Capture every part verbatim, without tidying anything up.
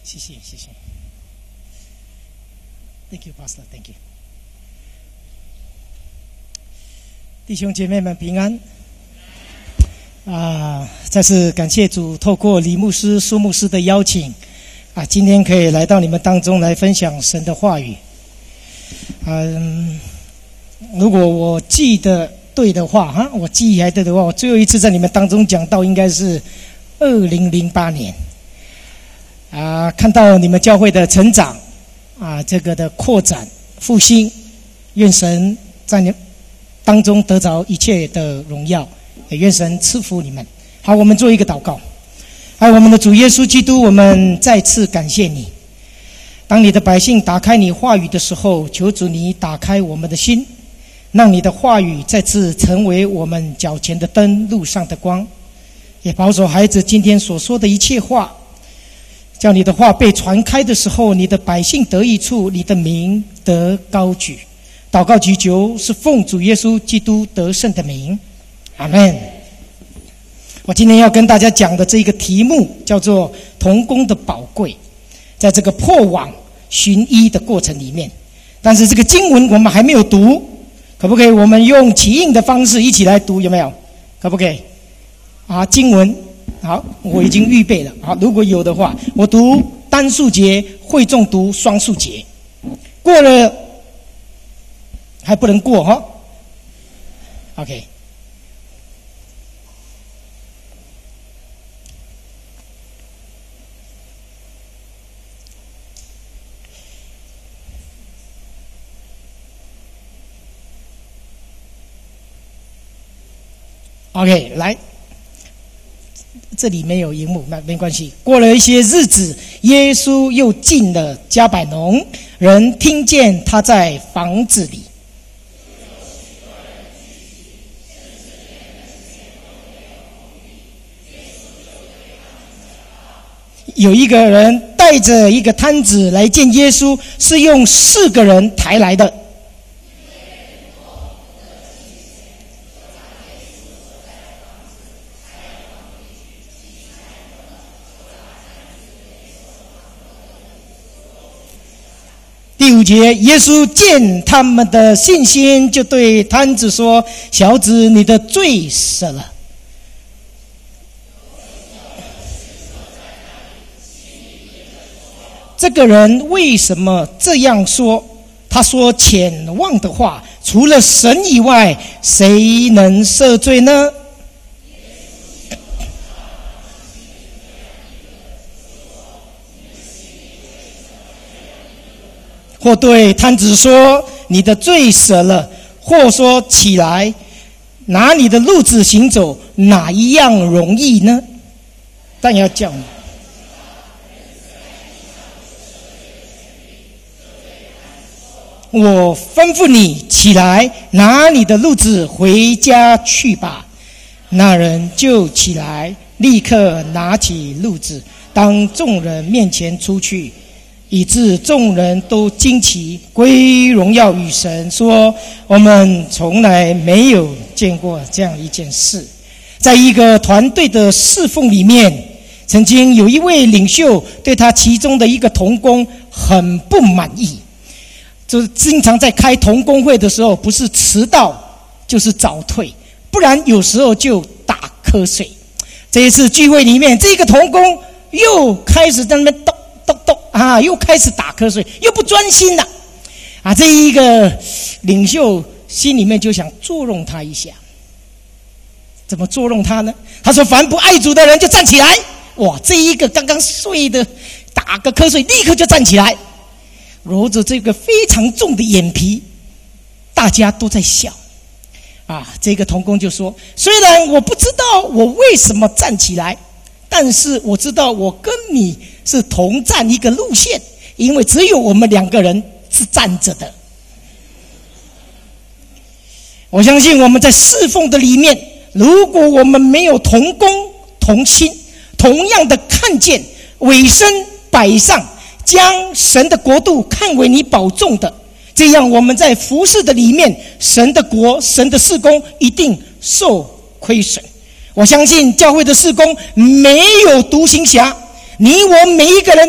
谢谢谢谢 ，Thank you, Pastor. Thank you. 弟兄姐妹们平安。啊，再次感谢主，透过李牧师、苏牧师的邀请，啊，今天可以来到你们当中来分享神的话语。嗯，如果我记得对的话，哈，我记忆还对的话，我最后一次在你们当中讲到应该是二零零八年。啊，看到你们教会的成长，啊，这个的扩展、复兴，愿神在你当中得着一切的荣耀。也愿神赐福你们。好，我们做一个祷告。爱我们的主耶稣基督，我们再次感谢你。当你的百姓打开你话语的时候，求主你打开我们的心，让你的话语再次成为我们脚前的灯，路上的光。也保守孩子今天所说的一切话，叫你的话被传开的时候，你的百姓得益处，你的名得高举。祷告祈求是奉主耶稣基督得胜的名。阿们。我今天要跟大家讲的这个题目叫做同工的宝贵，在这个破网寻医的过程里面，但是这个经文我们还没有读，可不可以我们用起印的方式一起来读，有没有？可不可以？啊，经文好，我已经预备了。好，如果有的话，我读单数节，会众读双数节。过了还不能过哈 ？OK。OK， 来，这里没有荧幕，那没关系。过了一些日子，耶稣又进了迦百农，人听见他在房子里。有一个人带着一个摊子来见耶稣，是用四个人抬来的。第五节，耶稣见他们的信心，就对摊子说：“小子，你的罪赦了。”这个人为什么这样说？他说浅妄的话，除了神以外，谁能赦罪呢？或对摊子说：“你的罪赦了。”或说：“起来，拿你的路子行走，哪一样容易呢？”但要叫你。我吩咐你起来，拿你的路子回家去吧。那人就起来，立刻拿起路子，当众人面前出去。以致众人都惊奇，归荣耀与神，说：“我们从来没有见过这样一件事。”在一个团队的侍奉里面，曾经有一位领袖对他其中的一个同工很不满意，就是经常在开同工会的时候，不是迟到就是早退，不然有时候就打瞌睡。这一次聚会里面，这个同工又开始在那边动动动啊，又开始打瞌睡，又不专心了啊！这一个领袖心里面就想捉弄他一下。怎么捉弄他呢？他说：“凡不爱主的人就站起来。”哇，这一个刚刚睡的打个瞌睡，立刻就站起来，揉着这个非常重的眼皮，大家都在笑。啊，这个同工就说：“虽然我不知道我为什么站起来，但是我知道我跟你是同站一个路线，因为只有我们两个人是站着的。”我相信我们在侍奉的里面，如果我们没有同工同心，同样的看见委身摆上，将神的国度看为你宝重的，这样我们在服事的里面，神的国、神的事工一定受亏损。我相信教会的事工没有独行侠，你我每一个人都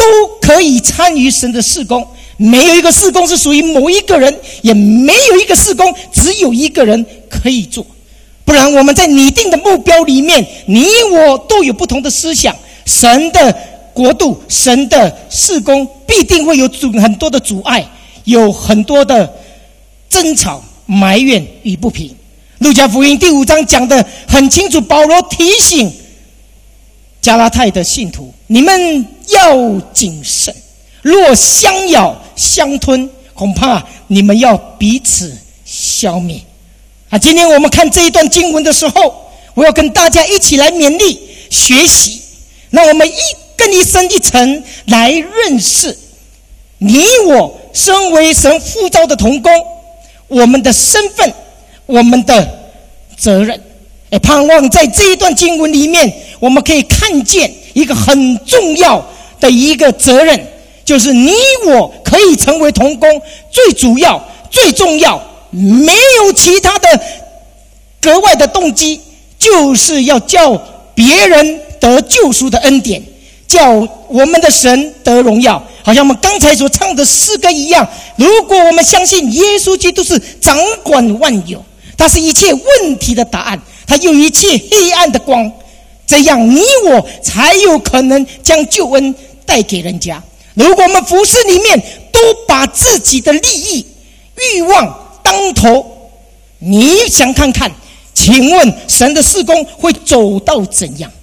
都可以参与神的事工，没有一个事工是属于某一个人，也没有一个事工只有一个人可以做。不然我们在拟定的目标里面，你我都有不同的思想，神的国度，神的事工必定会有很多的阻碍，有很多的争吵、埋怨与不平。路加福音第五章讲得很清楚，保罗提醒加拉太的信徒，你们要谨慎，若相咬相吞，恐怕你们要彼此消灭。啊，今天我们看这一段经文的时候，我要跟大家一起来勉励学习，让我们一更一深一层来认识你我身为神呼召的同工，我们的身份，我们的责任。也盼望在这一段经文里面，我们可以看见一个很重要的一个责任，就是你我可以成为同工，最主要最重要，没有其他的格外的动机，就是要叫别人得救赎的恩典，叫我们的神得荣耀。好像我们刚才所唱的诗歌一样，如果我们相信耶稣基督是掌管万有，他是一切问题的答案，他有一切黑暗的光，这样你我才有可能将救恩带给人家。如果我们服事里面都把自己的利益欲望当头，你想看看，请问神的事工会走到怎样？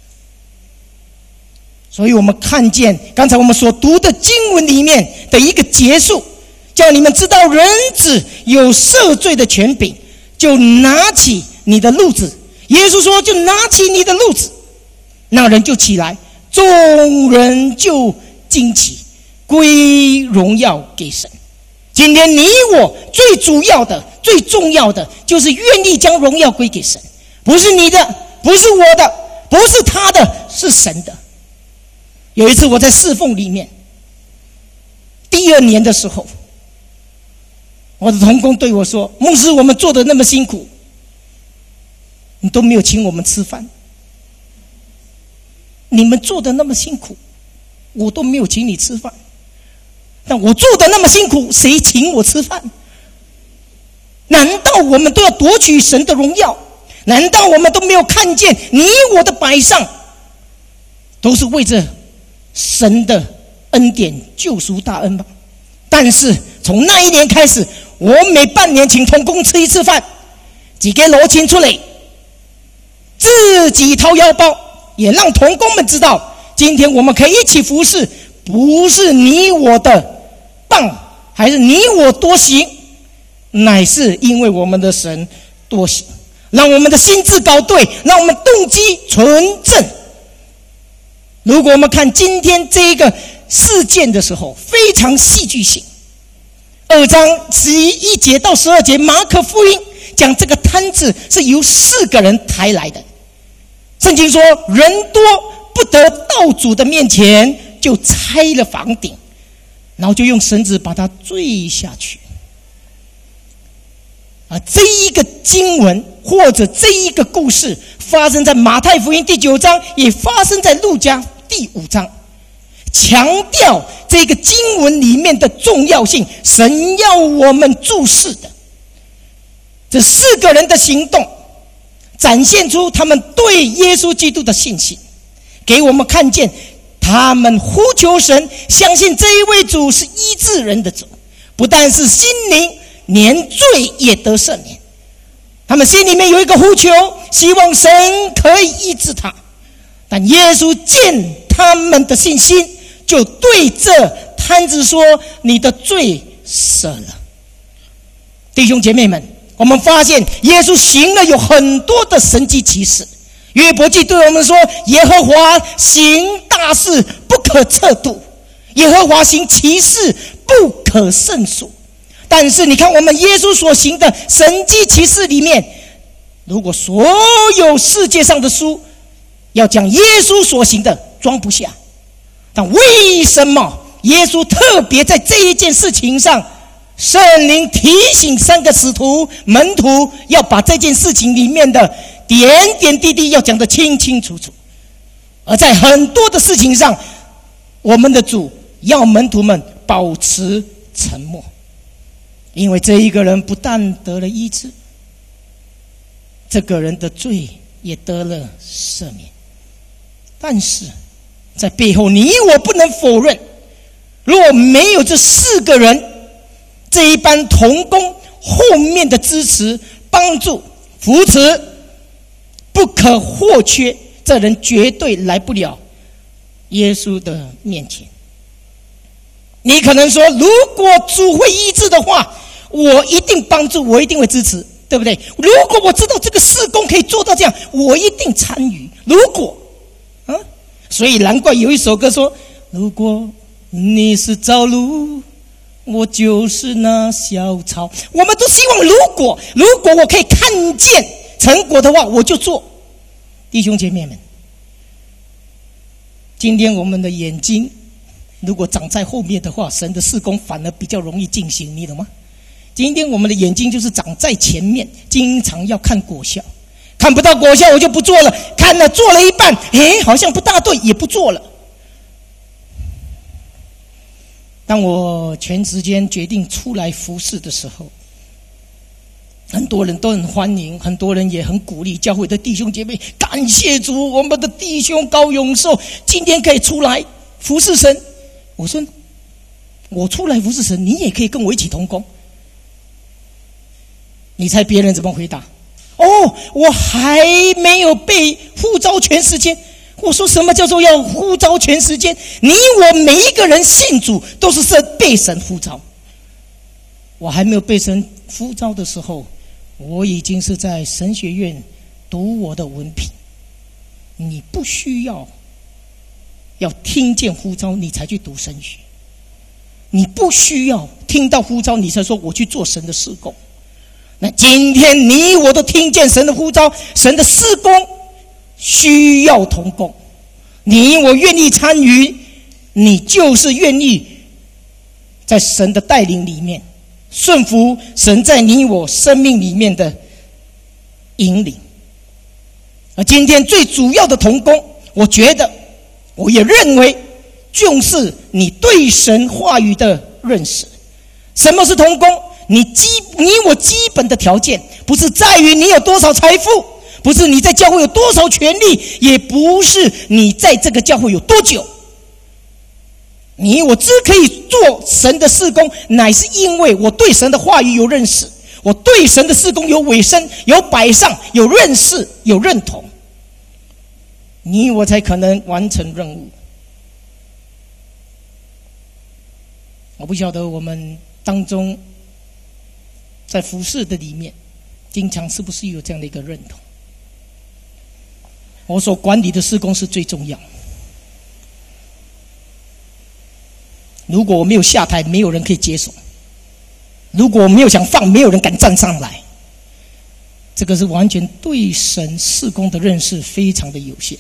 所以我们看见刚才我们所读的经文里面的一个结束，叫你们知道人子有赦罪的权柄，就拿起你的褥子。耶稣说，就拿起你的褥子，那人就起来，众人就惊奇，归荣耀给神。今天你我最主要的最重要的就是愿意将荣耀归给神，不是你的，不是我的，不是他的，是神的。有一次我在侍奉里面，第二年的时候，我的同工对我说，牧师，我们做的那么辛苦，你都没有请我们吃饭，你们做的那么辛苦，我都没有请你吃饭，但我做的那么辛苦，谁请我吃饭？难道我们都要夺取神的荣耀？难道我们都没有看见你我的摆上都是为着神的恩典救赎大恩吗？但是从那一年开始，我每半年请同工吃一次饭，自己攞錢出嚟，自己掏腰包，也让同工们知道，今天我们可以一起服侍，不是你我的棒，还是你我多行，乃是因为我们的神多行。让我们的心智搞对，让我们动机纯正。如果我们看今天这个事件的时候，非常戏剧性。二章十一节到十二节，马可福音讲这个摊子是由四个人抬来的。圣经说，人多不得到主的面前，就拆了房顶，然后就用绳子把它坠下去。啊，这一个经文或者这一个故事发生在马太福音第九章，也发生在路加第五章，强调这个经文里面的重要性，神要我们注视的。这四个人的行动展现出他们对耶稣基督的信心，给我们看见他们呼求神，相信这一位主是医治人的主，不但是心灵，连罪也得赦免。他们心里面有一个呼求，希望神可以医治他。但耶稣见他们的信心，就对这摊子说，你的罪赦了。弟兄姐妹们，我们发现耶稣行了有很多的神迹奇事。约伯记对我们说，耶和华行大事不可测度，耶和华行奇事不可胜数。但是你看我们耶稣所行的神迹奇事里面，如果所有世界上的书要将耶稣所行的装不下，但为什么耶稣特别在这一件事情上，圣灵提醒三个使徒门徒要把这件事情里面的点点滴滴要讲得清清楚楚，而在很多的事情上我们的主要门徒们保持沉默，因为这一个人不但得了医治，这个人的罪也得了赦免。但是在背后，你我不能否认，如果没有这四个人这一班同工后面的支持、帮助、扶持，不可或缺，这人绝对来不了耶稣的面前。你可能说，如果主会医治的话，我一定帮助，我一定会支持，对不对？如果我知道这个事工可以做到这样，我一定参与。如果啊，所以难怪有一首歌说，如果你是朝露，我就是那小草。我们都希望，如果如果我可以看见成果的话，我就做。弟兄姐妹们，今天我们的眼睛如果长在后面的话，神的事工反而比较容易进行，你懂吗？今天我们的眼睛就是长在前面，经常要看果效，看不到果效我就不做了，看了做了一半，诶，好像不大对，也不做了。当我全时间决定出来服侍的时候，很多人都很欢迎，很多人也很鼓励教会的弟兄姐妹，感谢主，我们的弟兄高永寿今天可以出来服侍神。我说，我出来服侍神，你也可以跟我一起同工。你猜别人怎么回答？哦，我还没有被呼召全时间。我说，什么叫做要呼召全时间？你我每一个人信主都是被神呼召。我还没有被神呼召的时候，我已经是在神学院读我的文凭。你不需要要听见呼召你才去读神学，你不需要听到呼召你才说我去做神的事工。那今天你我都听见神的呼召，神的事工需要同工，你我愿意参与，你就是愿意在神的带领里面顺服神在你我生命里面的引领。而今天最主要的同工，我觉得我也认为就是你对神话语的认识。什么是同工？你基你我基本的条件不是在于你有多少财富，不是你在教会有多少权利，也不是你在这个教会有多久。你我只可以做神的事工，乃是因为我对神的话语有认识，我对神的事工有委身，有摆上，有认识，有认同，你我才可能完成任务。我不晓得我们当中在服事的里面经常是不是有这样的一个认同？我所管理的事工是最重要，如果我没有下台，没有人可以接手；如果我没有想放，没有人敢站上来。这个是完全对神事工的认识非常的有限。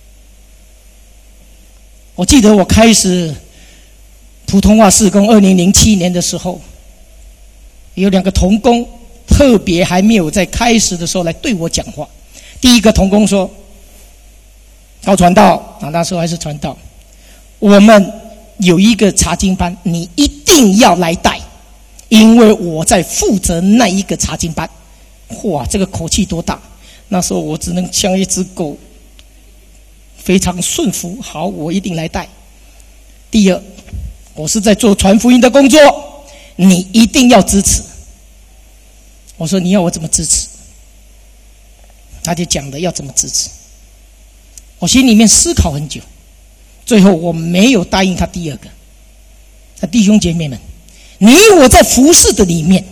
我记得我开始普通话事工二零零七年的时候，有两个同工特别还没有在开始的时候来对我讲话。第一个同工说，高传道啊，那时候还是传道，我们有一个查经班，你一定要来带，因为我在负责那一个查经班。哇，这个口气多大！那时候我只能像一只狗，非常顺服。好，我一定来带。第二，我是在做传福音的工作，你一定要支持。我说，你要我怎么支持？他就讲的要怎么支持。我心里面思考很久，最后我没有答应他第二个。那弟兄姐妹们，你我在服事的里面，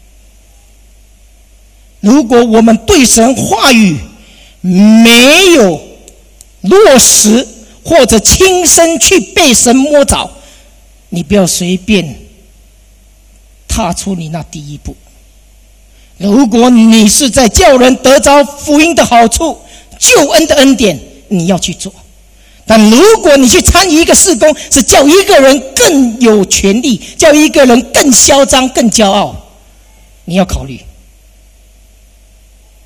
如果我们对神话语没有落实，或者亲身去被神摸着，你不要随便踏出你那第一步。如果你是在叫人得着福音的好处、救恩的恩典，你要去做。但如果你去参与一个事工，是叫一个人更有权利，叫一个人更嚣张、更骄傲，你要考虑，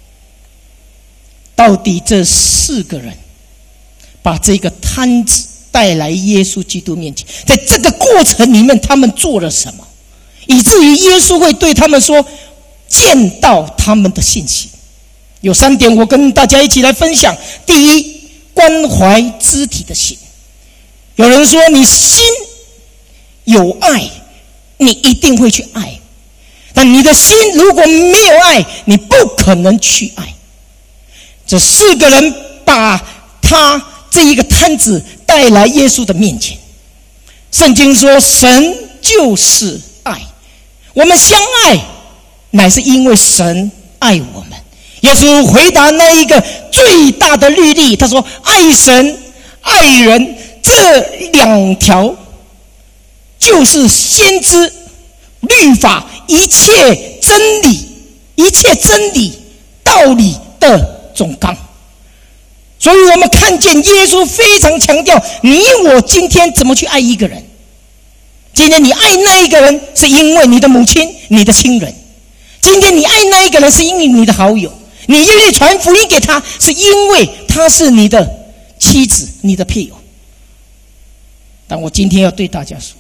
到底这四个人把这个摊子带来耶稣基督面前。在这个过程里面，他们做了什么，以至于耶稣会对他们说，见到他们的信心。有三点，我跟大家一起来分享。第一，关怀肢体的心。有人说，你心有爱，你一定会去爱，但你的心如果没有爱，你不可能去爱。这四个人把他这一个摊子带来耶稣的面前。圣经说，神就是爱，我们相爱乃是因为神爱我们。耶稣回答那一个最大的律例，他说，爱神爱人这两条就是先知律法一切真理一切真理道理的总纲。所以我们看见耶稣非常强调，你我今天怎么去爱一个人。今天你爱那一个人是因为你的母亲你的亲人，今天你爱那一个人是因为你的好友，你愿意传福音给他是因为他是你的妻子你的配偶。但我今天要对大家说，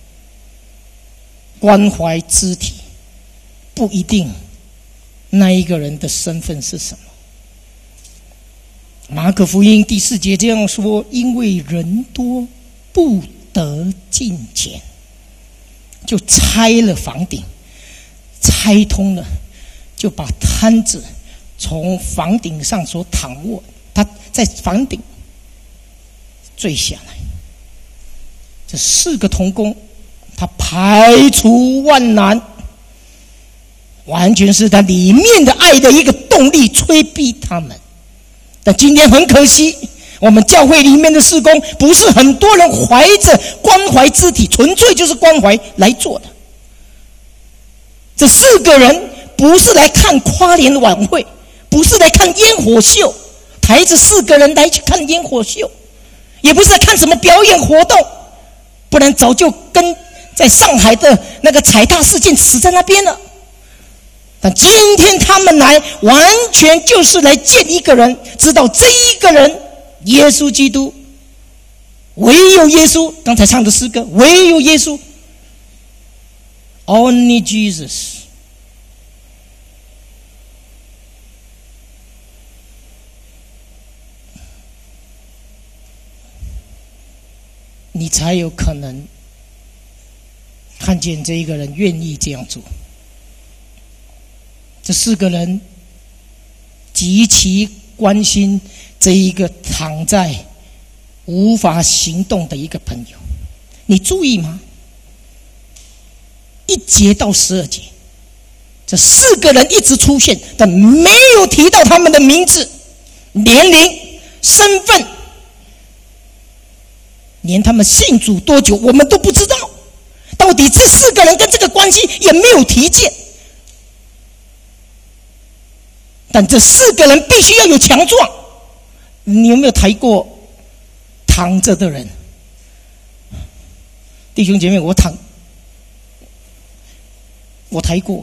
关怀肢体不一定那一个人的身份是什么。马可福音第四节这样说，因为人多不得进前，就拆了房顶，拆通了，就把摊子从房顶上所躺卧，他在房顶坠下来。这四个同工，他排除万难，完全是他里面的爱的一个动力催逼他们。但今天很可惜，我们教会里面的事工不是很多人怀着关怀肢体，纯粹就是关怀来做的。这四个人不是来看跨年晚会，不是来看烟火秀，抬着四个人来去看烟火秀，也不是来看什么表演活动，不然早就跟在上海的那个踩踏事件死在那边了。但今天他们来，完全就是来见一个人，知道这一个人耶稣基督，唯有耶稣。刚才唱的诗歌，唯有耶稣 ，Only Jesus。你才有可能看见这一个人愿意这样做。这四个人极其关心这一个躺在无法行动的一个朋友。你注意吗？一节到十二节，这四个人一直出现，但没有提到他们的名字、年龄、身份，连他们信主多久我们都不知道。到底这四个人跟这个关系也没有提见。但这四个人必须要有强壮。你有没有抬过躺着的人？弟兄姐妹，我躺，我抬过，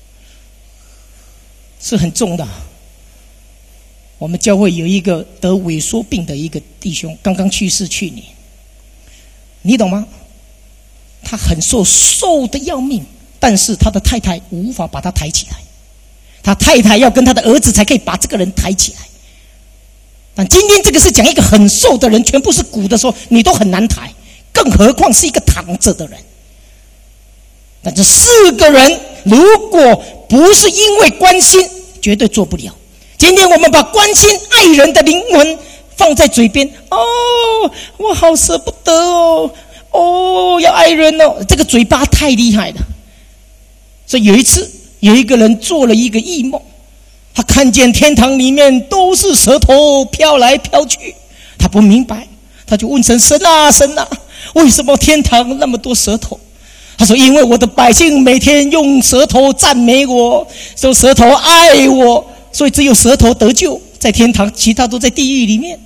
是很重的。我们教会有一个得萎缩病的一个弟兄，刚刚去世，去年，你懂吗？他很瘦，瘦的要命，但是他的太太无法把他抬起来。他太太要跟他的儿子才可以把这个人抬起来。但今天这个是讲一个很瘦的人，全部是骨的时候，你都很难抬，更何况是一个躺着的人。但这四个人如果不是因为关心，绝对做不了。今天我们把关心爱人的灵魂放在嘴边，哦，我好舍不得哦，哦，要爱人哦，这个嘴巴太厉害了。所以有一次，有一个人做了一个异梦，他看见天堂里面都是舌头飘来飘去，他不明白，他就问神：神啊神啊，为什么天堂那么多舌头？他说：因为我的百姓每天用舌头赞美我，用舌头爱我，所以只有舌头得救，在天堂，其他都在地狱里面。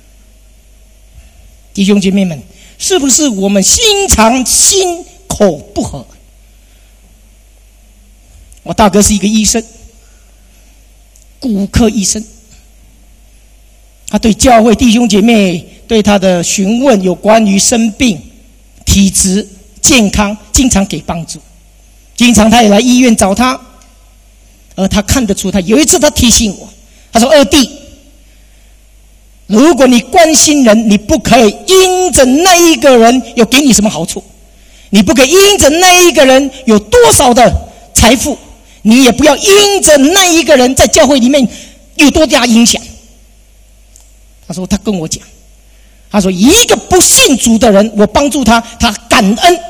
弟兄姐妹们，是不是我们心肠心口不合？我大哥是一个医生，骨科医生，他对教会弟兄姐妹对他的询问有关于生病、体质、健康，经常给帮助。经常他也来医院找他，而他看得出他。有一次他提醒我，他说：“二弟，如果你关心人，你不可以因着那一个人有给你什么好处，你不可以因着那一个人有多少的财富，你也不要因着那一个人在教会里面有多大影响。”他说他跟我讲，他说一个不信主的人，我帮助他，他感恩。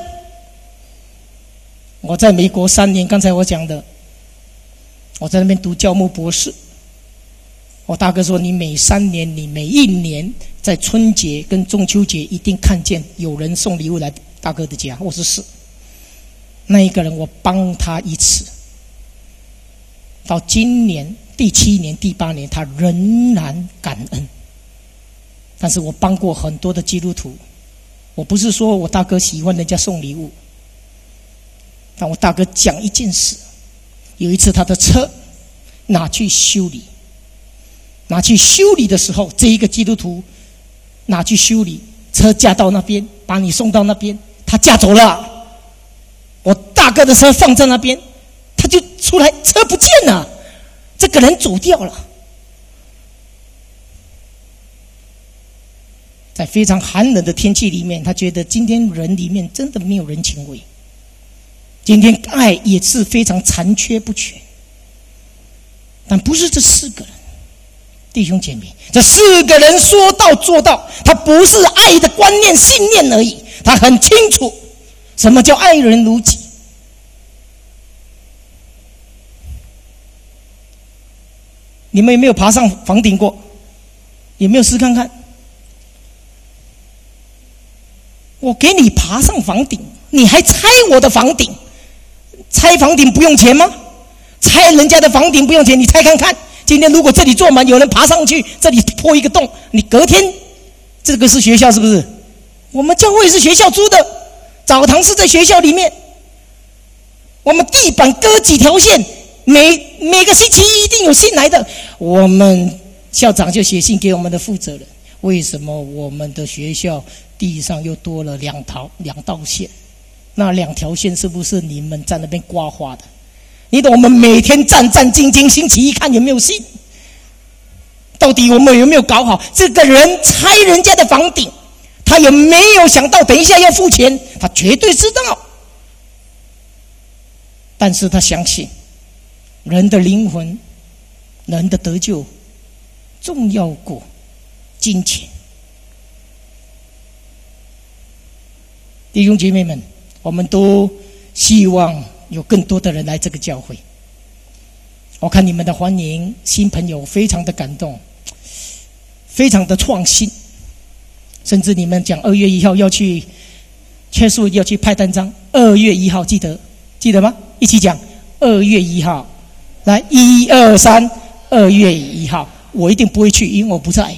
我在美国三年，刚才我讲的，我在那边读教牧博士。我大哥说，你每三年，你每一年在春节跟中秋节一定看见有人送礼物来大哥的家。我说是。那一个人我帮他一次，到今年第七年、第八年，他仍然感恩。但是我帮过很多的基督徒，我不是说我大哥喜欢人家送礼物，但我大哥讲一件事，有一次他的车拿去修理，拿去修理的时候，这一个基督徒拿去修理，车驾到那边，把你送到那边，他驾走了，我大哥的车放在那边，他就出来，车不见了，这个人走掉了。在非常寒冷的天气里面，他觉得今天人里面真的没有人情味，今天爱也是非常残缺不全。但不是这四个人，弟兄姐妹，这四个人说到做到，他不是爱的观念信念而已，他很清楚什么叫爱人如己。你们有没有爬上房顶过？有没有试看看？我给你爬上房顶，你还拆我的房顶？拆房顶不用钱吗？拆人家的房顶不用钱，你拆看看。今天如果这里坐满，有人爬上去，这里破一个洞，你隔天，这个是学校是不是？我们教会是学校租的，澡堂是在学校里面，我们地板割几条线，每每个星期一定有新来的。我们校长就写信给我们的负责人，为什么我们的学校地上又多了两条两道线？那两条线是不是你们在那边刮花的？你懂？我们每天战战兢兢，星期一看有没有信，到底我们有没有搞好？这个人拆人家的房顶，他也没有想到等一下要付钱，他绝对知道。但是他相信人的灵魂，人的得救重要过金钱。弟兄姐妹们，我们都希望有更多的人来这个教会。我看你们的欢迎新朋友非常的感动，非常的创新，甚至你们讲二月一号要去确实要去派单张，二月一号记得记得吗？一起讲二月一号，来一二三，二月一号，我一定不会去，因为我不在。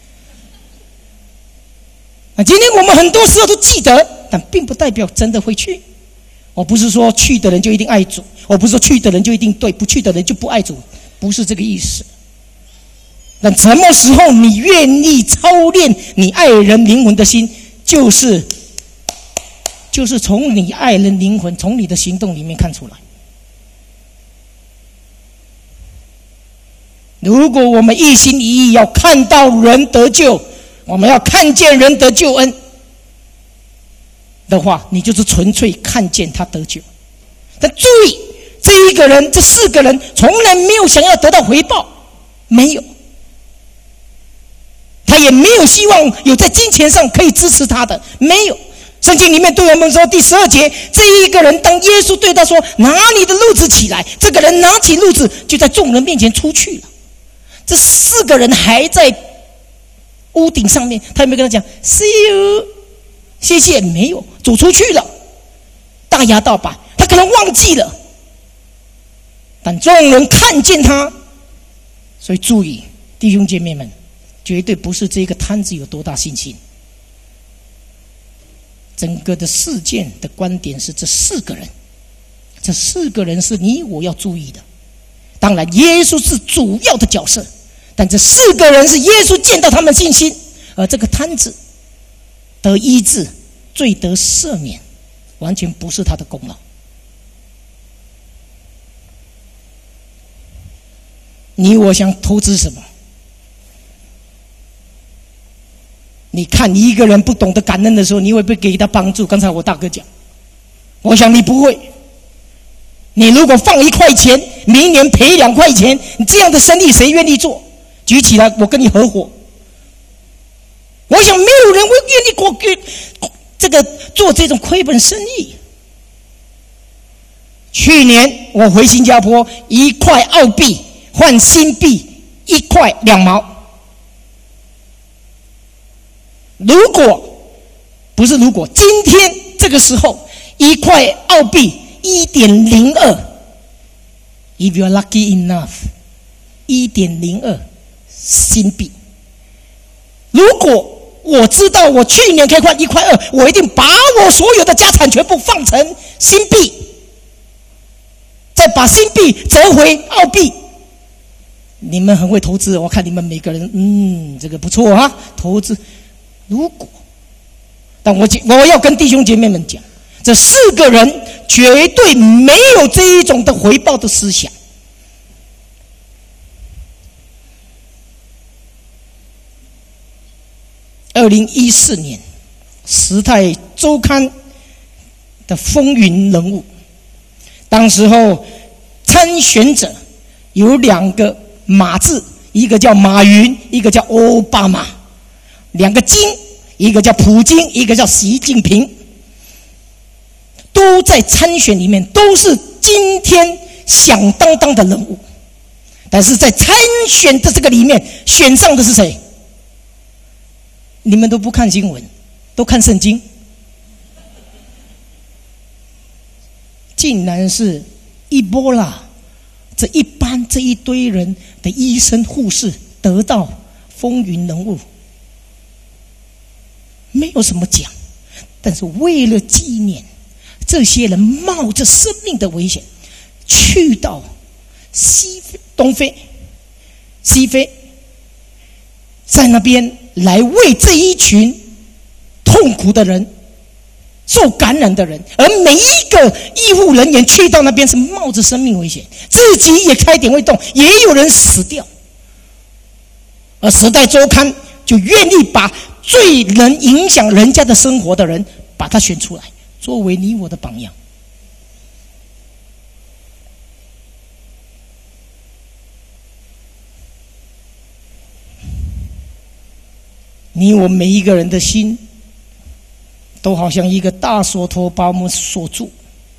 那今天我们很多时候都记得，但并不代表真的会去。我不是说去的人就一定爱主，我不是说去的人就一定对，不去的人就不爱主，不是这个意思。但什么时候你愿意操练你爱人灵魂的心，就是就是从你爱人灵魂，从你的行动里面看出来。如果我们一心一意要看到人得救，我们要看见人得救恩的话，你就是纯粹看见他得救。但注意，这一个人，这四个人从来没有想要得到回报，没有，他也没有希望有在金钱上可以支持他的，没有。圣经里面对我们说，第十二节，这一个人当耶稣对他说拿你的褥子起来，这个人拿起褥子就在众人面前出去了。这四个人还在屋顶上面，他有没有跟他讲 see you 谢谢？没有，走出去了，大摇大摆，他可能忘记了，但众人看见他。所以注意，弟兄姐妹们，绝对不是这个摊子有多大信心，整个的事件的观点是这四个人，这四个人是你我要注意的。当然耶稣是主要的角色，但这四个人是耶稣见到他们信心， 而这个摊子得医治、罪得赦免，完全不是他的功劳。你我想投资什么？你看你一个人不懂得感恩的时候，你会不会给他帮助？刚才我大哥讲，我想你不会。你如果放一块钱，明年赔两块钱，你这样的生意谁愿意做？举起来，我跟你合伙。我想没有人会愿意过给这个做这种亏本生意。去年我回新加坡，一块澳币换新币一块两毛。如果不是如果，今天这个时候一块澳币一点零二 ，if you are lucky enough， 一点零二新币。如果我知道我去年可以换一块二，我一定把我所有的家产全部放成新币，再把新币折回澳币。你们很会投资，我看你们每个人，嗯，这个不错啊，投资。如果，但我我要跟弟兄姐妹们讲，这四个人绝对没有这一种的回报的思想。二零一四年，《时代周刊》的风云人物，当时候参选者有两个马字，一个叫马云，一个叫奥巴马。两个金，一个叫普京，一个叫习近平，都在参选里面，都是今天响当当的人物。但是在参选的这个里面，选上的是谁？你们都不看新闻，都看圣经，竟然是伊波拉这一般这一堆人的医生护士得到风云人物。没有什么奖，但是为了纪念这些人冒着生命的危险去到西非、东非、西非，在那边来为这一群痛苦的人、受感染的人，而每一个医护人员去到那边是冒着生命危险，自己也开点会动，也有人死掉。而《时代周刊》就愿意把最能影响人家的生活的人，把他选出来，作为你我的榜样。你我每一个人的心，都好像一个大锁头把我们锁住，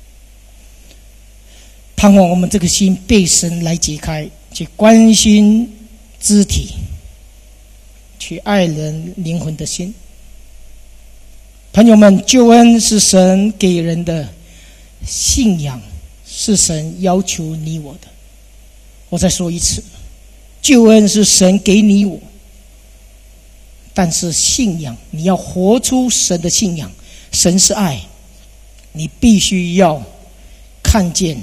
盼望我们这个心被神来解开，去关心肢体，去爱人灵魂的心。朋友们，救恩是神给人的，信仰是神要求你我的。我再说一次，救恩是神给你我，但是信仰你要活出神的信仰。神是爱，你必须要看见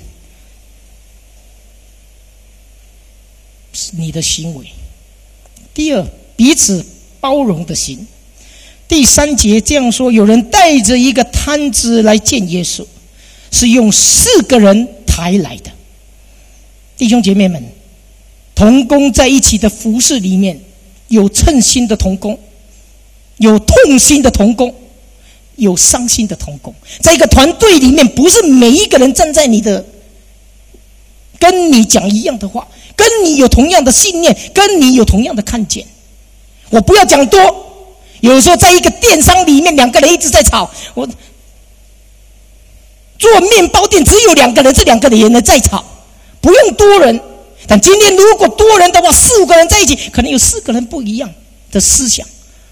你的行为。第二，彼此包容的心。第三节这样说，有人带着一个摊子来见耶稣，是用四个人抬来的。弟兄姐妹们，同工在一起的服事里面，有称心的同工，有痛心的同工，有伤心的同工。在一个团队里面，不是每一个人站在你的跟你讲一样的话，跟你有同样的信念，跟你有同样的看见。我不要讲多，有时候在一个电商里面，两个人一直在吵。我做面包店只有两个人，这两个人也能在吵，不用多人。但今天如果多人的话，四五个人在一起，可能有四个人不一样的思想。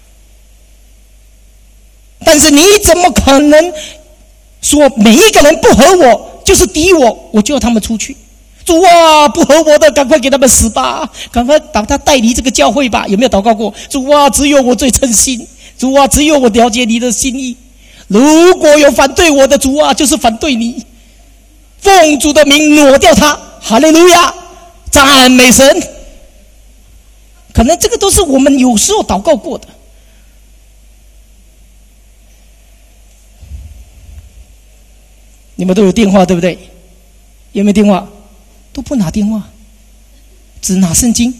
但是你怎么可能说每一个人不合我就是敌我，我就要他们出去？主啊，不合我的赶快给他们死吧，赶快把他带离这个教会吧。有没有祷告过？主啊，只有我最诚心，主啊，只有我了解你的心意。如果有反对我的，主啊，就是反对你，奉主的名挪掉他。哈利路亚，赞美神。可能这个都是我们有时候祷告过的。 你们都有电话对不对？有没有电话？都不拿电话，只拿圣经。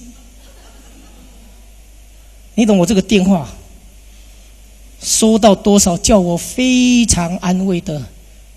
你懂我这个电话收到多少叫我非常安慰的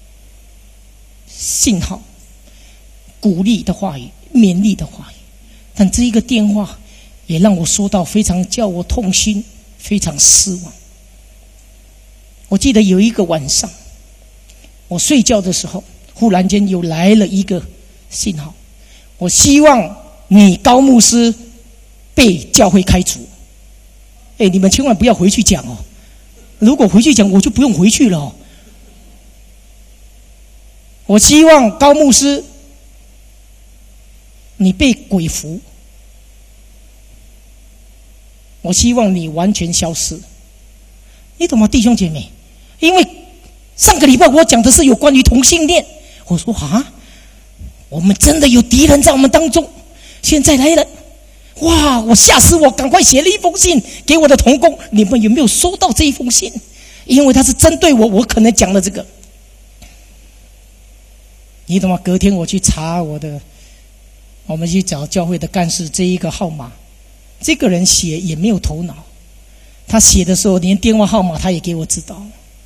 信号、鼓励的话语、勉励的话语，但这一个电话也让我收到非常叫我痛心、非常失望。我记得有一个晚上，我睡觉的时候，忽然间又来了一个信号，我希望你高牧师被教会开除。哎，你们千万不要回去讲哦，如果回去讲我就不用回去了哦。我希望高牧师你被鬼附，我希望你完全消失。你懂吗，弟兄姐妹？因为上个礼拜我讲的是有关于同性恋，我说啊，我们真的有敌人在我们当中，现在来了，哇！我吓死我，赶快写了一封信给我的同工，你们有没有收到这一封信？因为他是针对我，我可能讲了这个，你懂吗？隔天我去查我的，我们去找教会的干事这一个号码，这个人写也没有头脑，他写的时候连电话号码他也给我知道。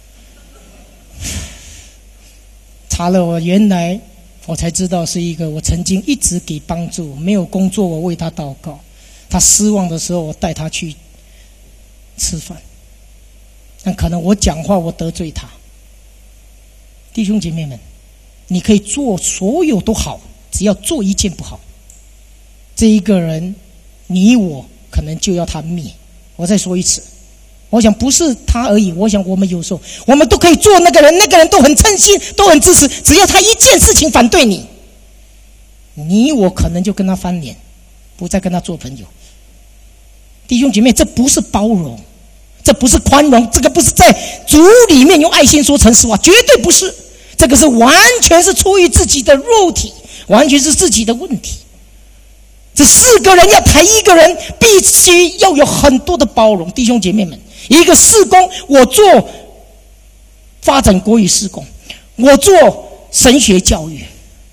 查了我，原来我才知道是一个我曾经一直给帮助，没有工作我为他祷告，他失望的时候我带他去吃饭，但可能我讲话我得罪他。弟兄姐妹们，你可以做所有都好，只要做一件不好，这一个人你我可能就要他灭。我再说一次，我想不是他而已，我想我们有时候我们都可以做那个人，那个人都很称心，都很支持，只要他一件事情反对你，你我可能就跟他翻脸，不再跟他做朋友。弟兄姐妹，这不是包容，这不是宽容，这个不是在主里面用爱心说诚实话，绝对不是，这个是完全是出于自己的肉体，完全是自己的问题。这四个人要抬一个人，必须要有很多的包容。弟兄姐妹们，一个事工，我做发展国语事工，我做神学教育，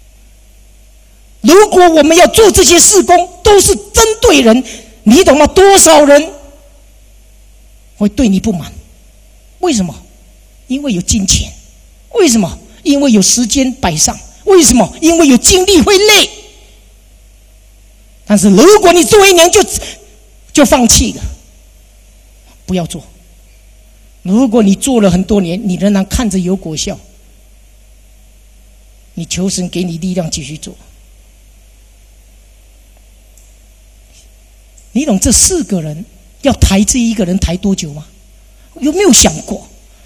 如果我们要做这些事工都是针对人，你懂吗？多少人会对你不满？为什么？因为有金钱。为什么？因为有时间摆上。为什么？因为有精力会累。但是如果你做一年就就放弃了，不要做。如果你做了很多年，你仍然看着有果效，你求神给你力量继续做。你懂这四个人要抬这一个人抬多久吗？有没有想过？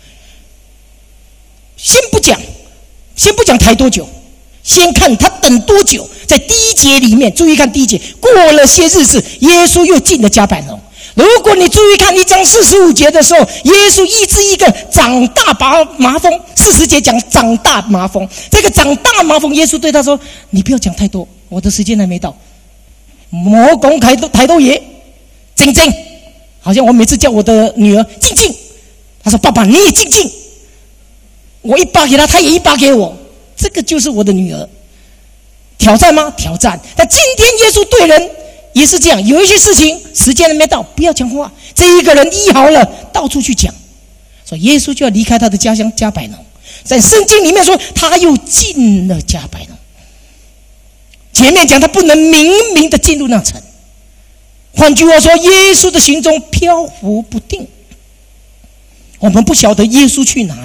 先不讲，先不讲抬多久，先看他等多久。在第一节里面，注意看第一节，过了些日子，耶稣又进了迦百农。如果你注意看一章四十五节的时候，耶稣医治一个长大麻风，四十节讲长大麻风。这个长大麻风，耶稣对他说：“你不要讲太多，我的时间还没到。莫講太多太多嘢，靜靜。好像我每次叫我的女兒靜靜，她說：“爸爸你也靜靜。”我一巴給她，她也一巴給我。這個就是我的女兒。挑戰嗎？挑戰。但今天耶穌對人也是這樣，有一些事情時間還沒到，不要講話。這一個人醫好了，到處去講，所以耶穌就要離開他的家鄉迦百農。在聖經裡面說，他又進了迦百農。前面講他不能明明的進入那城。換句話說，耶穌的行蹤漂浮不定，我們不曉得耶穌去哪裡。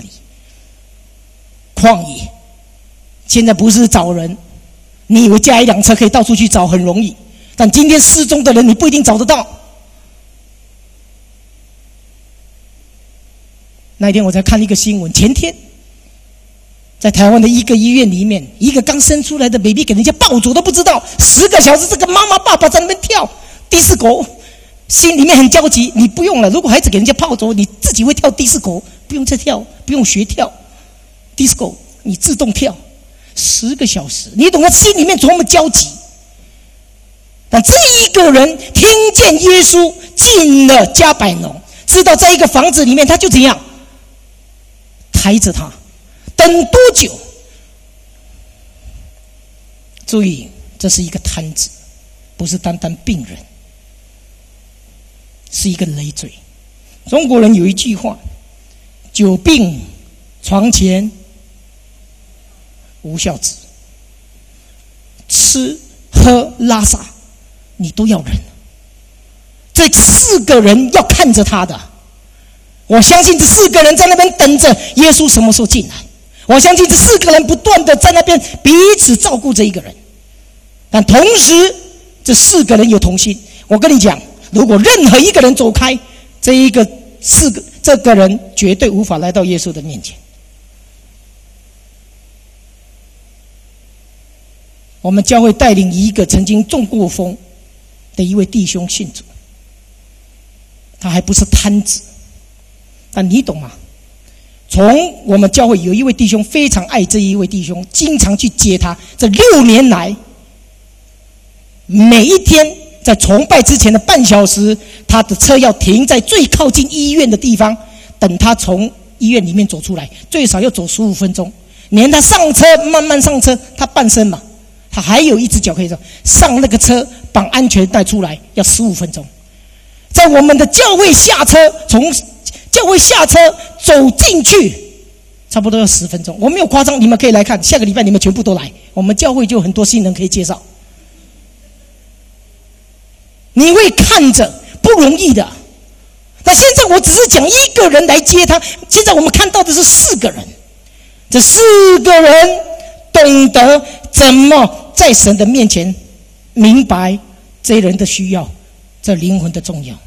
曠野現在不是找人，你以為加一輛車可以到處去找很容易，但今天失蹤的人你不一定找得到。那一天我才看一個新聞，前天在台灣的一個醫院裡面，一個剛生出來的 baby 給人家抱走都不知道，十個小時這個媽媽爸爸在那邊跳迪斯科，心裡面很焦急。你不用了，如果孩子給人家抱走，你自己會跳迪斯科，不用再跳，不用學跳迪斯科，你自動跳十個小時，你懂他心裡面多麼焦急。但這一個人聽見耶穌進了迦百農，知道在一個房子裡面，他就怎樣抬着他，等多久？ 注意，这是一个摊子，不是单单病人，是一个累赘。中国人有一句话：久病床前无孝子，吃喝拉撒你都要忍。这四个人要看着他的，我相信这四个人在那边等着耶稣什么时候进来。我相信这四个人不断的在那边彼此照顾着一个人，但同时这四个人有同心。我跟你讲，如果任何一个人走开，这一个四个这个人绝对无法来到耶稣的面前。我们教会带领一个曾经中过风的一位弟兄信主，他还不是摊子，但你懂吗？从我们教会有一位弟兄非常爱这一位弟兄，经常去接他。这六年来，每一天在崇拜之前的半小时，他的车要停在最靠近医院的地方，等他从医院里面走出来，最少要走十五分钟。连他上车慢慢上车，他半身嘛，他还有一只脚可以走，上那个车绑安全带出来要十五分钟。在我们的教会下车，从教会下车走进去，差不多要十分钟。我没有夸张，你们可以来看，下个礼拜你们全部都来，我们教会就有很多新人可以介绍。你会看着不容易的。那现在我只是讲一个人来接他，现在我们看到的是四个人，这四个人懂得怎么在神的面前明白这人的需要，这灵魂的重要。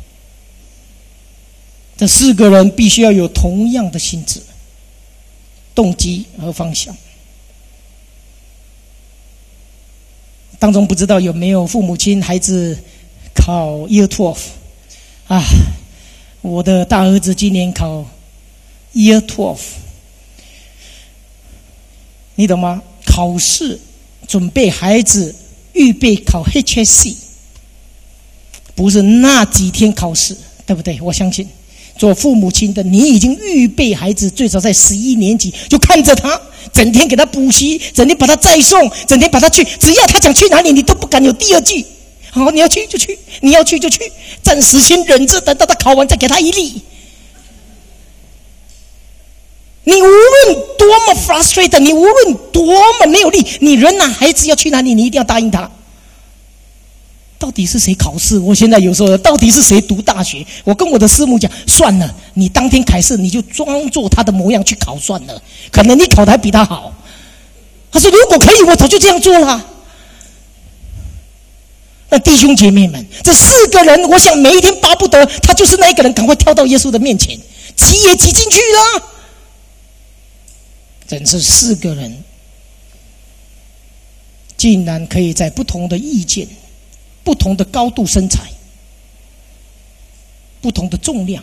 这四个人必须要有同样的心智、动机和方向。当中不知道有没有父母亲孩子考 Year 十二啊？我的大儿子今年考 Year 十二，你懂吗？考试准备孩子预备考 H S C， 不是那几天考试，对不对？我相信做父母亲的，你已经预备孩子最少在十一年级，就看着他整天给他补习，整天把他载送，整天把他去，只要他讲去哪里，你都不敢有第二句。好，你要去就去，你要去就去，暂时先忍着，等到他考完再给他一例。你无论多么 frustrated， 你无论多么没有力，你人呐，孩子要去哪里，你一定要答应他。到底是谁考试？我现在有时候到底是谁读大学？我跟我的师母讲，算了，你当天考试你就装作他的模样去考算了，可能你考得还比他好。他说如果可以，我早就这样做了。那弟兄姐妹们，这四个人，我想每一天巴不得他就是那一个人，赶快跳到耶稣的面前，挤也挤进去了。真是四个人，竟然可以在不同的意见、不同的高度身材、不同的重量，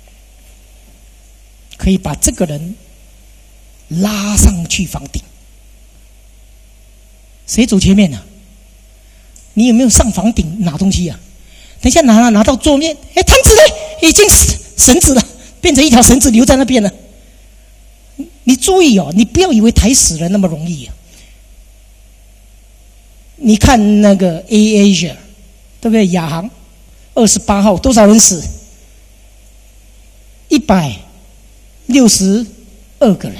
可以把这个人拉上去房顶。谁走前面呢、啊？你有没有上房顶拿东西啊？等一下拿拿到桌面，哎，摊子呢？已经绳子了，变成一条绳子留在那边了。你注意哦，你不要以为抬死人那么容易啊。你看那个 AirAsia， 对不对？亚航二十八号多少人死？一百六十二个人，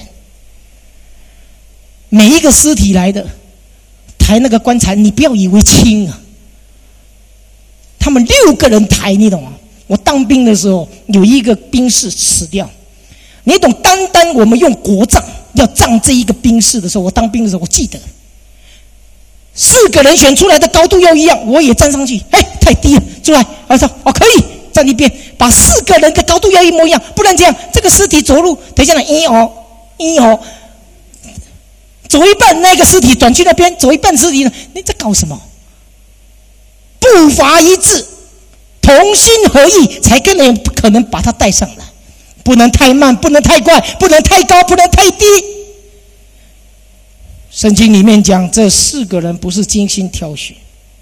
每一个尸体来的。抬那个棺材，你不要以为轻啊！他们六个人抬，你懂吗？我当兵的时候，有一个兵士死掉，你懂？单单我们用国葬要葬这一个兵士的时候，我当兵的时候，我记得四个人选出来的高度要一样，我也站上去，哎，太低了，出来，我说哦可以站一边，把四个人的高度要一模一样，不然这样这个尸体走路，等一下呢，一哦一哦。走一半，那个尸体转去那边；走一半，尸体呢？你在搞什么？步伐一致，同心合意，才根本不可能把他带上来。不能太慢，不能太快，不能太高，不能太低。圣经里面讲，这四个人不是精心挑选，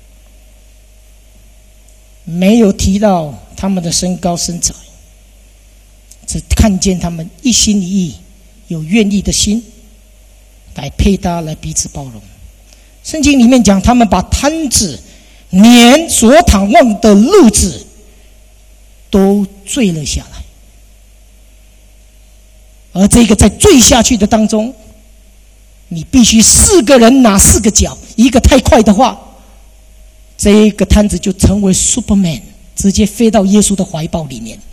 没有提到他们的身高身材，只看见他们一心一意，有愿意的心。来配搭，来彼此包容， 圣经里面讲，他们把摊子连所躺望的褥子都坠了下来，而这个在坠下去的当中，你必须四个人拿四个脚，一个太快的话，这个摊子就成为 Superman， 直接飞到耶稣的怀抱里面。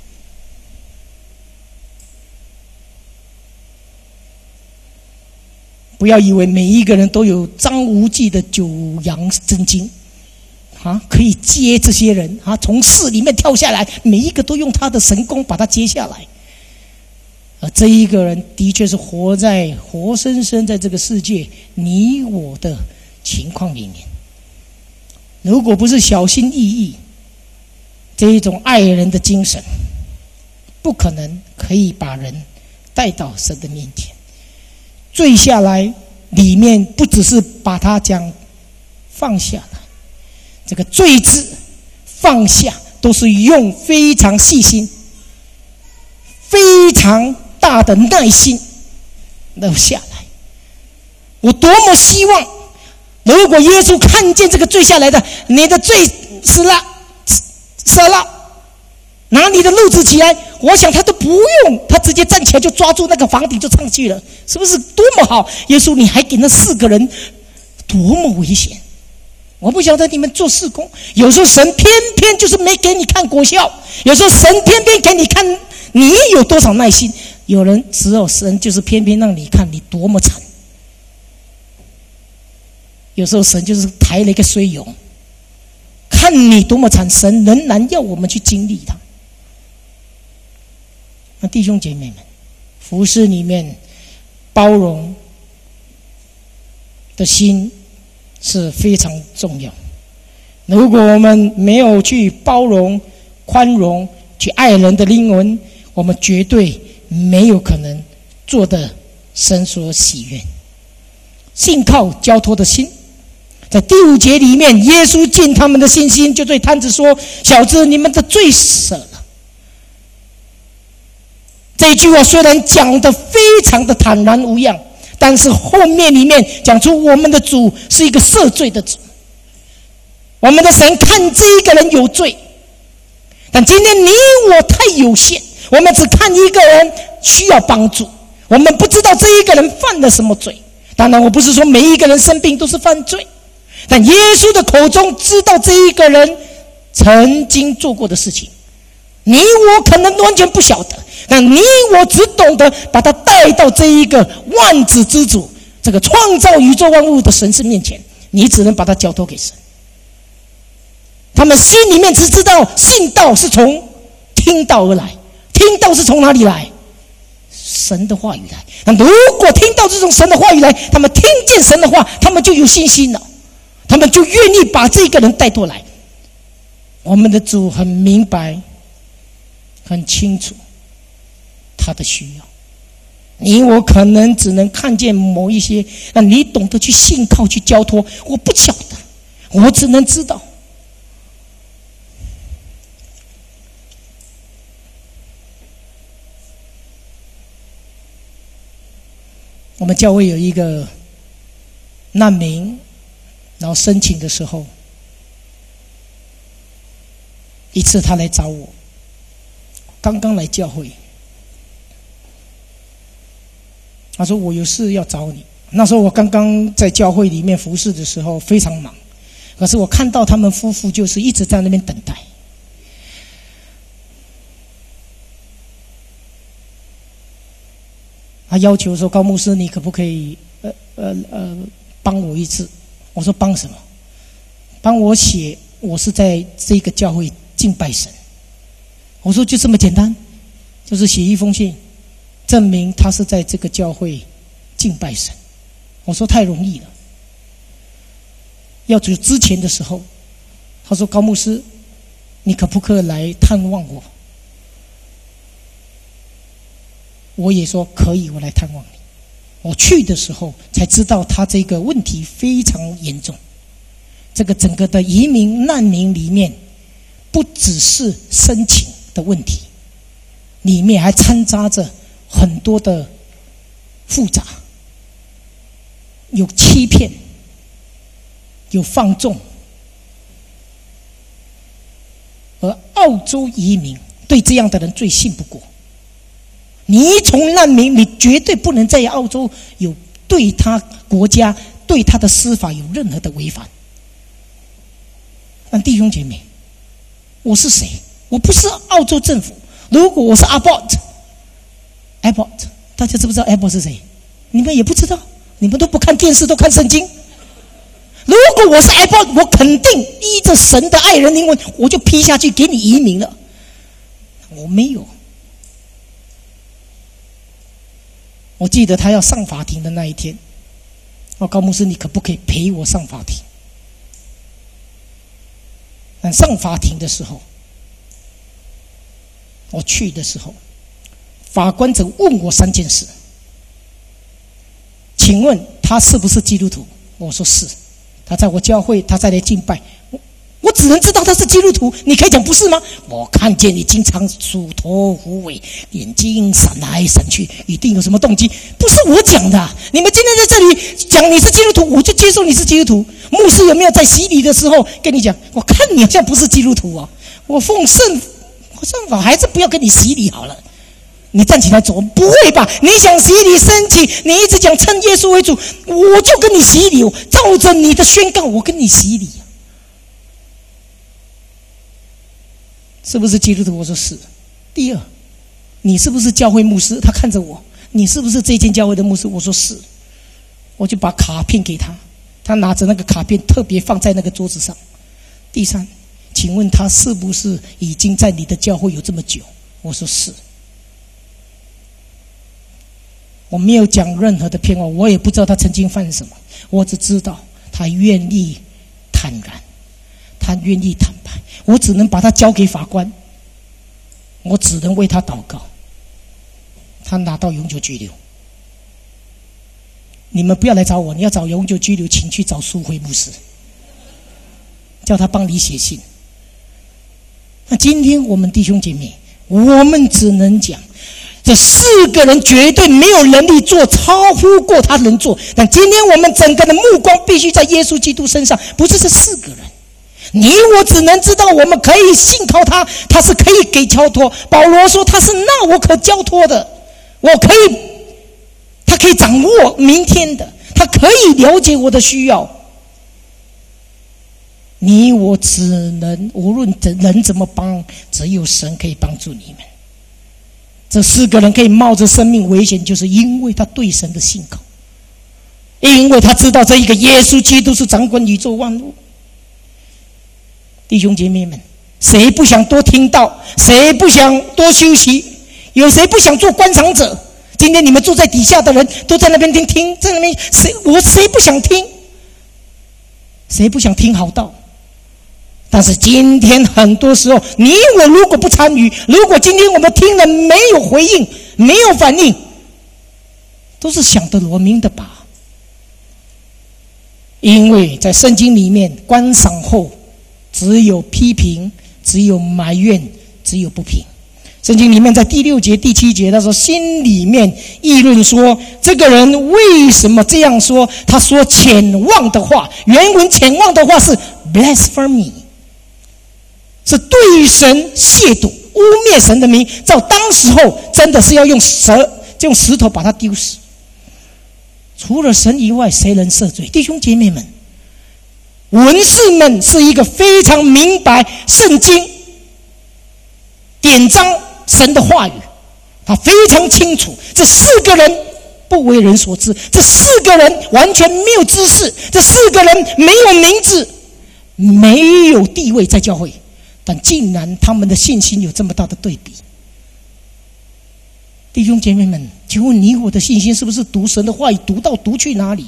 不要以为每一个人都有张无忌的九阳真经啊，可以接这些人啊，从寺里面跳下来，每一个都用他的神功把他接下来。而这一个人的确是活在活生生在这个世界你我的情况里面。如果不是小心翼翼，这一种爱人的精神，不可能可以把人带到神的面前。坠下来里面不只是把它讲放下来，这个坠字放下都是用非常细心非常大的耐心留下来。我多么希望，如果耶稣看见这个坠下来的，你的罪死了死了，拿你的褥子起来，我想他都不用，他直接站起来就抓住那个房顶就上去了，是不是多么好？耶稣，你还给那四个人，多么危险！我不晓得你们做事工，有时候神偏偏就是没给你看果效，有时候神偏偏给你看你有多少耐心，有人只有神就是偏偏让你看你多么惨。有时候神就是抬了一个衰勇，看你多么惨，神仍然要我们去经历它。那弟兄姐妹们，服事里面包容的心是非常重要。如果我们没有去包容、宽容、去爱人的灵魂，我们绝对没有可能做得神所喜悦。信靠交托的心，在第五节里面，耶稣尽他们的信心，就对摊子说：“小子，你们的罪赦了。”这一句话虽然讲得非常的坦然无恙，但是后面里面讲出我们的主是一个赦罪的主。我们的神看这一个人有罪，但今天你我太有限，我们只看一个人需要帮助，我们不知道这一个人犯了什么罪。当然我不是说每一个人生病都是犯罪，但耶稣的口中知道这一个人曾经做过的事情，你我可能完全不晓得，但你我只懂得把他带到这一个万子之主，这个创造宇宙万物的神是面前，你只能把他交托给神。他们心里面只知道信道是从听道而来，听道是从哪里来？神的话语来。那如果听到这种神的话语来，他们听见神的话，他们就有信心了，他们就愿意把这个人带过来。我们的主很明白很清楚他的需要，你我可能只能看见某一些，那你懂得去信靠去交托，我不晓得，我只能知道我们教会有一个难民，然后申请的时候，一次他来找我，刚刚来教会，他说我有事要找你。那时候我刚刚在教会里面服侍的时候非常忙，可是我看到他们夫妇就是一直在那边等待。他要求说：“高牧师，你可不可以呃呃呃帮我一次？”我说：“帮什么？帮我写我是在这个教会敬拜神。”我说：“就这么简单，就是写一封信，证明他是在这个教会敬拜神。”我说：“太容易了。”要走之前的时候，他说：“高牧师，你可不可以来探望我？”我也说可以，我来探望你。我去的时候才知道他这个问题非常严重，这个整个的移民难民里面不只是申请的问题，里面还掺杂着很多的复杂，有欺骗， 有放纵，而澳洲移民对这样的人最信不过。你从难民，你绝对不能在澳洲有对他国家、对他的司法有任何的违反。但弟兄姐妹，我是谁？我不是澳洲政府。如果我是 Abbott，Abbott， 大家知不知道 Abbott 是谁？你们也不知道，你们都不看电视，都看圣经。如果我是 Abbott， 我肯定依着神的爱人灵魂，我就批下去给你移民了。我没有。我记得他要上法庭的那一天，我高牧师，你可不可以陪我上法庭？但上法庭的时候，我去的时候，法官只问我三件事。请问他是不是基督徒？我说是。他在我教会，他在来敬拜，我我只能知道他是基督徒，你可以讲不是吗？我看见你经常鼠头虎尾，眼睛闪来闪去，一定有什么动机。不是我讲的，你们今天在这里讲你是基督徒，我就接受你是基督徒。牧师有没有在洗礼的时候跟你讲？我看你好像不是基督徒啊，我奉圣我圣法还是不要跟你洗礼好了。你站起来走，不会吧？你想洗礼升旗，你一直讲称耶稣为主，我就跟你洗礼，照着你的宣告，我跟你洗礼。是不是基督徒？我说是。第二，你是不是教会牧师？他看着我，你是不是这间教会的牧师？我说是。我就把卡片给他，他拿着那个卡片特别放在那个桌子上。第三，请问他是不是已经在你的教会有这么久？我说是。我没有讲任何的骗话，我也不知道他曾经犯什么，我只知道他愿意坦然，他愿意坦白。我只能把他交给法官，我只能为他祷告。他拿到永久居留。你们不要来找我，你要找永久居留，请去找苏辉牧师，叫他帮你写信。那今天我们弟兄姐妹，我们只能讲，这四个人绝对没有能力做超乎过他能做，但今天我们整个的目光必须在耶稣基督身上，不是这四个人。你我只能知道我们可以信靠他，他是可以给交托。保罗说他是那我可交托的，我可以，他可以掌握明天的，他可以了解我的需要。你我只能，无论人怎么帮，只有神可以帮助你们。这四个人可以冒着生命危险，就是因为他对神的信靠，因为他知道这一个耶稣基督是掌管宇宙万物。弟兄姐妹们，谁不想多听到？谁不想多休息？有谁不想做观赏者？今天你们坐在底下的人都在那边听听，在那边谁我谁不想听？谁不想听好道？但是今天很多时候，你我如果不参与，如果今天我们听了没有回应，没有反应，都是想得罗明的吧？因为在圣经里面，观赏后只有批评，只有埋怨，只有不平。圣经里面在第六节、第七节，他说心里面议论说，这个人为什么这样说？他说浅妄的话，原文浅妄的话是 blasphemy， 是对神亵渎、污蔑神的名。照当时候真的是要用蛇、用石头把他丢死。除了神以外，谁能赦罪？弟兄姐妹们，文士们是一个非常明白圣经典章神的话语，他非常清楚这四个人不为人所知，这四个人完全没有知识，这四个人没有名字，没有地位在教会，但竟然他们的信心有这么大的对比。弟兄姐妹们，请问你我的信心是不是读神的话语读到读去哪里？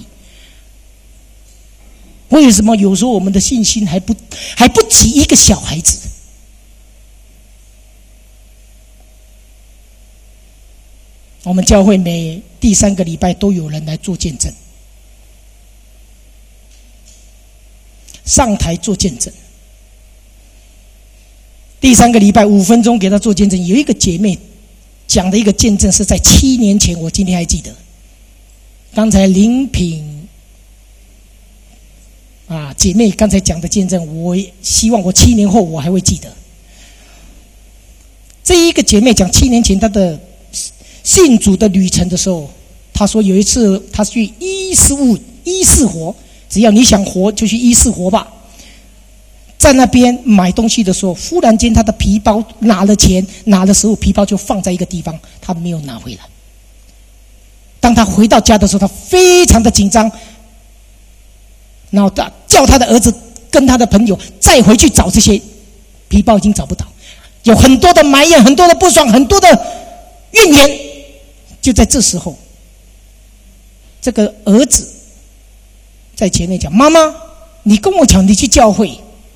为什么有时候我们的信心还不还不及一个小孩子？我们教会每第三个礼拜都有人来做见证，上台做见证。第三个礼拜五分钟给他做见证。有一个姐妹讲的一个见证是在七年前，我今天还记得。刚才林品啊，姐妹刚才讲的见证，我希望我七年后我还会记得。这一个姐妹讲七年前她的信主的旅程的时候，她说有一次她去医事物医事活，只要你想活就去医事活吧。在那边买东西的时候，忽然间她的皮包拿了钱，拿的时候皮包就放在一个地方，她没有拿回来。当她回到家的时候，她非常的紧张，然后他叫他的儿子跟他的朋友再回去找这些皮包，已经找不到，有很多的埋怨，很多的不爽，很多的怨言。就在这时候，这个儿子在前面讲：“妈妈，你跟我讲你去教会，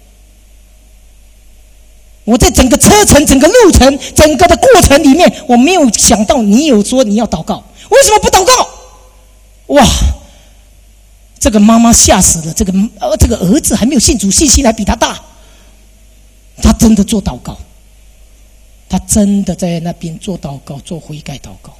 我在整个车程、整个路程、整个的过程里面，我没有想到你有说你要祷告，为什么不祷告？”哇！这个妈妈吓死了，这个呃，这个儿子还没有信主，信心还比他大。他真的做祷告，他真的在那边做祷告，做悔改祷告。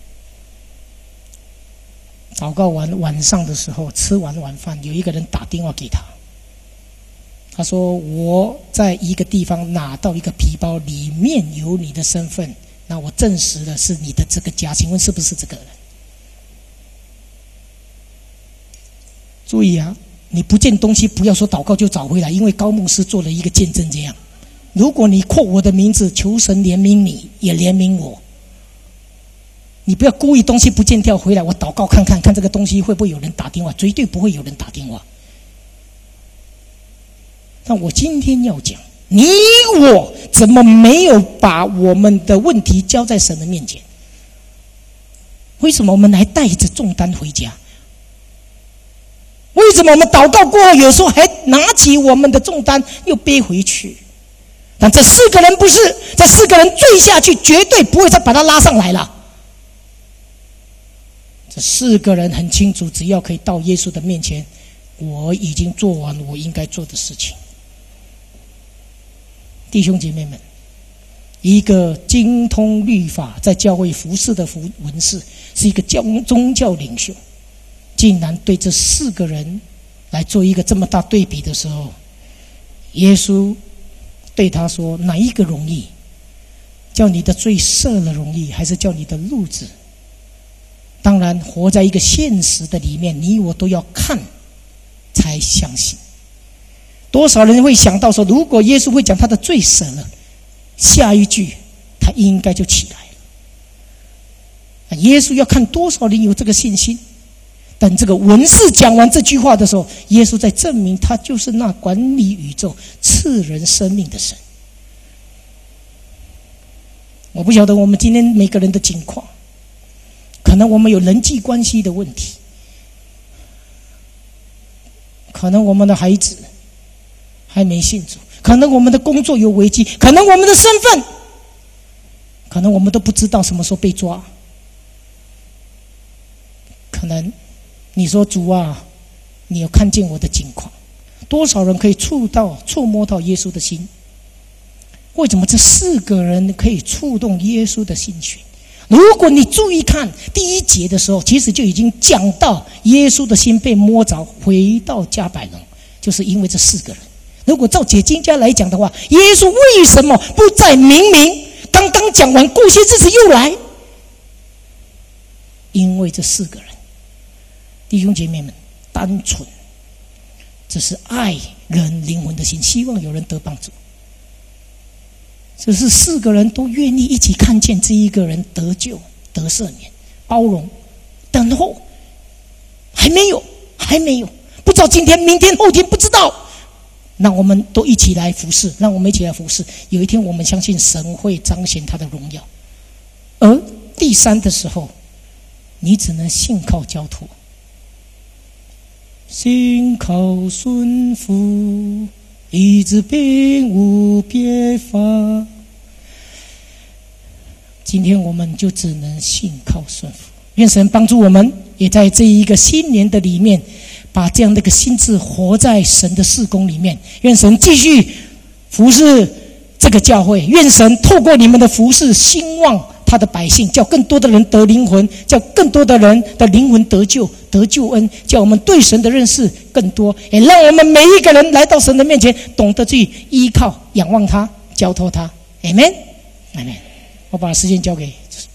祷告完晚上的时候，吃完晚饭，有一个人打电话给他，他说：“我在一个地方拿到一个皮包，里面有你的身份，那我证实了是你的这个家，请问是不是这个人？”注意啊，你不见东西不要说祷告就找回来，因为高牧师做了一个见证这样。如果你扩我的名字，求神怜悯你，也怜悯我。你不要故意东西不见掉回来，我祷告看看，看这个东西会不会有人打电话，绝对不会有人打电话。那我今天要讲，你我怎么没有把我们的问题交在神的面前？为什么我们还带着重担回家？为什么我们祷告过后，有时候还拿起我们的重担又背回去？但这四个人不是，这四个人坠下去，绝对不会再把他拉上来了。这四个人很清楚，只要可以到耶稣的面前，我已经做完我应该做的事情。弟兄姐妹们，一个精通律法，在教会服侍的文士，是一个教宗教领袖，竟然对这四个人来做一个这么大对比的时候，耶稣对他说：“哪一个容易？叫你的罪赦了容易，还是叫你的路子？”当然，活在一个现实的里面，你我都要看才相信。多少人会想到说，如果耶稣会讲他的罪赦了，下一句他应该就起来了。耶稣要看多少人有这个信心。等这个文士讲完这句话的时候，耶稣在证明他就是那管理宇宙、赐人生命的神。我不晓得我们今天每个人的境况，可能我们有人际关系的问题，可能我们的孩子还没信主，可能我们的工作有危机，可能我们的身份，可能我们都不知道什么时候被抓，可能你说主啊，你有看见我的境况？多少人可以触到、触摸到耶稣的心？为什么这四个人可以触动耶稣的心弦？如果你注意看第一节的时候，其实就已经讲到耶稣的心被摸着，回到加百农，就是因为这四个人。如果照解经家来讲的话，耶稣为什么不再明明刚刚讲完过些日子又来？因为这四个人。弟兄姐妹们，单纯，这是爱人灵魂的心，希望有人得帮助。这是四个人都愿意一起看见这一个人得救、得赦免、包容、等候，还没有，还没有，不知道今天、明天、后天，不知道。让我们都一起来服侍，让我们一起来服侍。有一天，我们相信神会彰显他的荣耀。而第三的时候，你只能信靠交托。信靠顺服，一直并无别法。今天我们就只能信靠顺服。愿神帮助我们，也在这一个新年的里面，把这样的一个心志活在神的事工里面。愿神继续服侍这个教会，愿神透过你们的服侍兴旺他的百姓，叫更多的人得灵魂，叫更多的人的灵魂得救、得救恩，叫我们对神的认识更多，也让我们每一个人来到神的面前，懂得去依靠、仰望他、交托他。阿们，阿们。我把时间交给主持人。